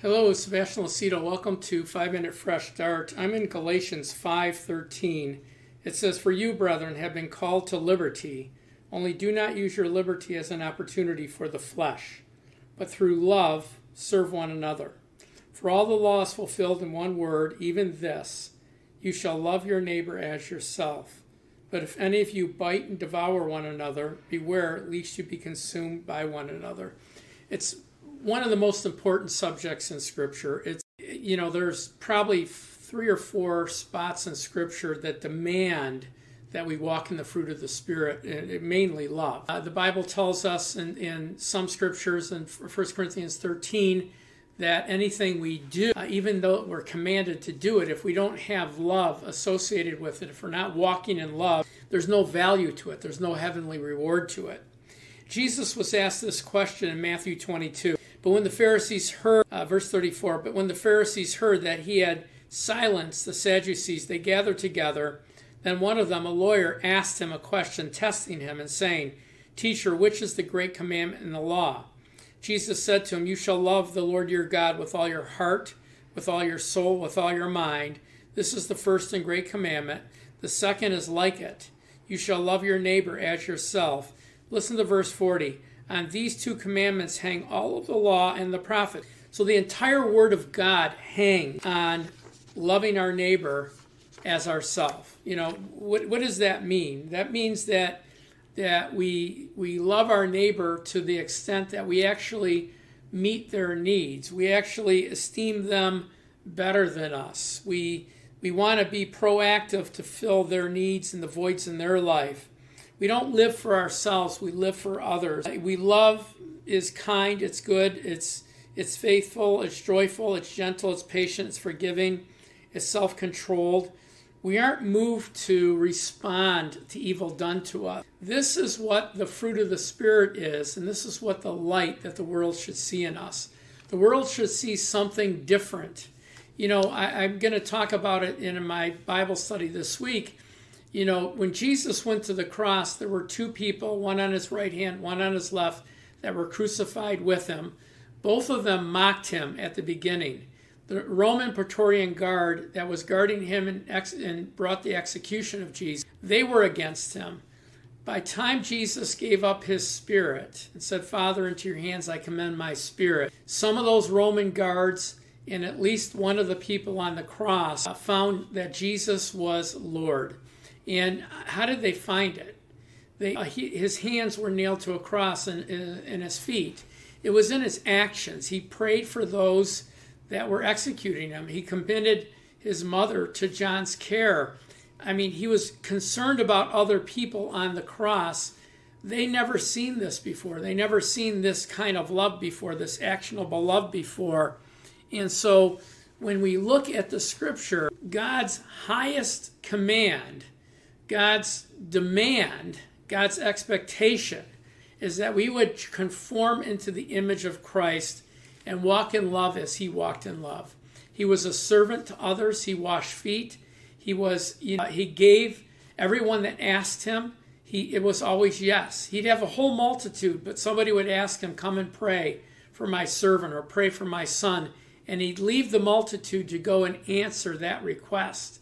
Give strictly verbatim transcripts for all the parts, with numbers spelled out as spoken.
Hello, Sebastian Lucido. Welcome to five minute Fresh Start. I'm in Galatians five thirteen. It says, "For you, brethren, have been called to liberty. Only do not use your liberty as an opportunity for the flesh, but through love serve one another. For all the law is fulfilled in one word, even this, you shall love your neighbor as yourself. But if any of you bite and devour one another, beware lest you be consumed by one another." It's one of the most important subjects in Scripture. It's, you know, there's probably three or four spots in Scripture that demand that we walk in the fruit of the Spirit, and mainly love. Uh, the Bible tells us in, in some Scriptures, in First Corinthians thirteen, that anything we do, uh, even though we're commanded to do it, if we don't have love associated with it, if we're not walking in love, there's no value to it. There's no heavenly reward to it. Jesus was asked this question in Matthew twenty-two. But when the Pharisees heard, uh, verse thirty-four, but when the Pharisees heard that he had silenced the Sadducees, they gathered together. Then one of them, a lawyer, asked him a question, testing him and saying, "Teacher, which is the great commandment in the law?" Jesus said to him, "You shall love the Lord your God with all your heart, with all your soul, with all your mind. This is the first and great commandment. The second is like it. You shall love your neighbor as yourself." Listen to verse forty. "On these two commandments hang all of the law and the prophets." So the entire word of God hangs on loving our neighbor as ourself. You know, what what does that mean? That means that that we we love our neighbor to the extent that we actually meet their needs. We actually esteem them better than us. We we want to be proactive to fill their needs and the voids in their life. We don't live for ourselves, we live for others. We love is kind, it's good, it's it's faithful, it's joyful, it's gentle, it's patient, it's forgiving, it's self-controlled. We aren't moved to respond to evil done to us. This is what the fruit of the Spirit is, and this is what the light that the world should see in us. The world should see something different. You know, I, I'm going to talk about it in my Bible study this week. You know, when Jesus went to the cross, there were two people, one on his right hand, one on his left, that were crucified with him. Both of them mocked him at the beginning. The Roman Praetorian Guard that was guarding him and, ex- and brought the execution of Jesus, they were against him. By the time Jesus gave up his spirit and said, "Father, into your hands I commend my spirit," some of those Roman guards and at least one of the people on the cross found that Jesus was Lord. And how did they find it? They, uh, he, his hands were nailed to a cross and, and his feet. It was in his actions. He prayed for those that were executing him. He committed his mother to John's care. I mean, he was concerned about other people on the cross. They never seen this before. They never seen this kind of love before, this actionable love before. And so when we look at the Scripture, God's highest command, God's demand, God's expectation is that we would conform into the image of Christ and walk in love as he walked in love. He was a servant to others. He washed feet. He was, you know, he gave everyone that asked him. He, it was always yes. He'd have a whole multitude, but somebody would ask him, "Come and pray for my servant," or "Pray for my son." And he'd leave the multitude to go and answer that request.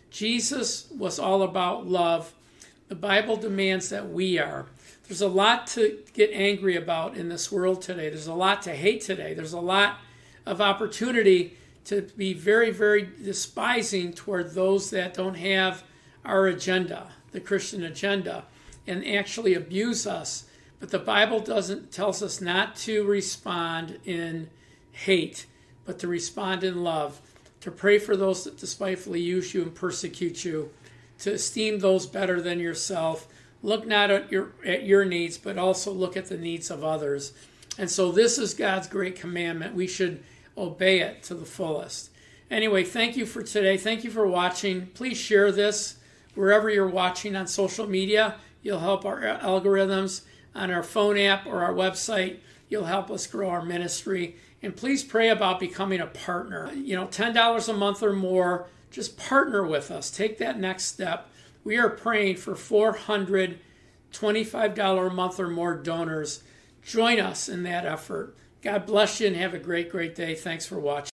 Jesus was all about love. The Bible demands that we are. There's a lot to get angry about in this world today. There's a lot to hate today. There's a lot of opportunity to be very, very despising toward those that don't have our agenda, the Christian agenda, and actually abuse us. But the Bible doesn't tells us not to respond in hate, but to respond in love, to pray for those that despitefully use you and persecute you, to esteem those better than yourself. Look not at your at your needs, but also look at the needs of others. And so this is God's great commandment. We should obey it to the fullest. Anyway, thank you for today. Thank you for watching. Please share this wherever you're watching on social media. You'll help our algorithms on our phone app or our website. You'll help us grow our ministry. And please pray about becoming a partner. You know, ten dollars a month or more. Just partner with us. Take that next step. We are praying for four hundred twenty-five dollars a month or more donors. Join us in that effort. God bless you and have a great, great day. Thanks for watching.